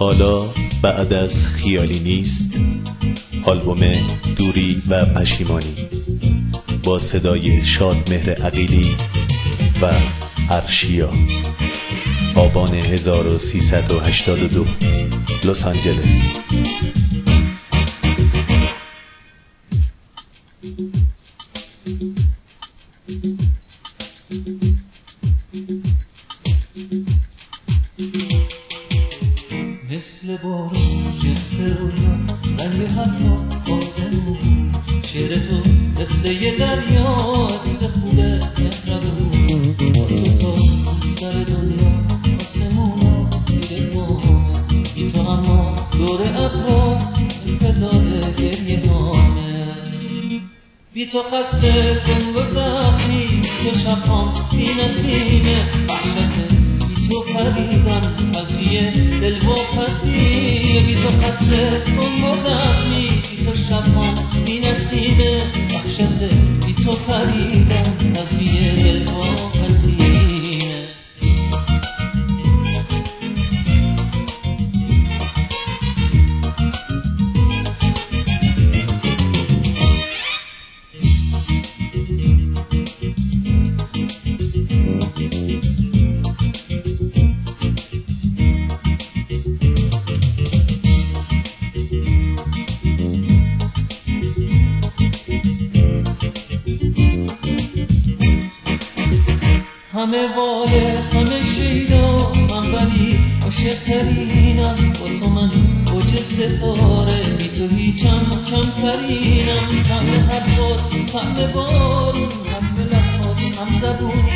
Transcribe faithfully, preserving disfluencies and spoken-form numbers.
حالا بعد از خیالی نیست، آلبوم دوری و پشیمانی با صدای شادمهر عقیلی و ارشیا، آبان هزار و سیصد و هشتاد و دو، لس آنجلس. مثل بارون جنس رویا رنگ حتی آسمون، شعر تو مثل یه دریا مثل خوبه مهربون، تو سر دنیا آسمون زیر مامه، بی تو اما دور ابرا انتظار گریه هامه، بی تو خسته کنگ و زخمی، تو شبهام بی نسیمه وحشته، تو پریدم قلبیه دل و پسیه، بی تو خسته کنگ و زخمی، بی تو شبهام بی نسیمه وحشته، بی تو پریدم قلبیه دل و پسیه. همه واله همه شیدا، من ولی عاشق ترینم، با تو من اوج ستاره، بی تو هیچم کمترینم، طعم هر باد طعم بارون، حرف لبات هم زبونی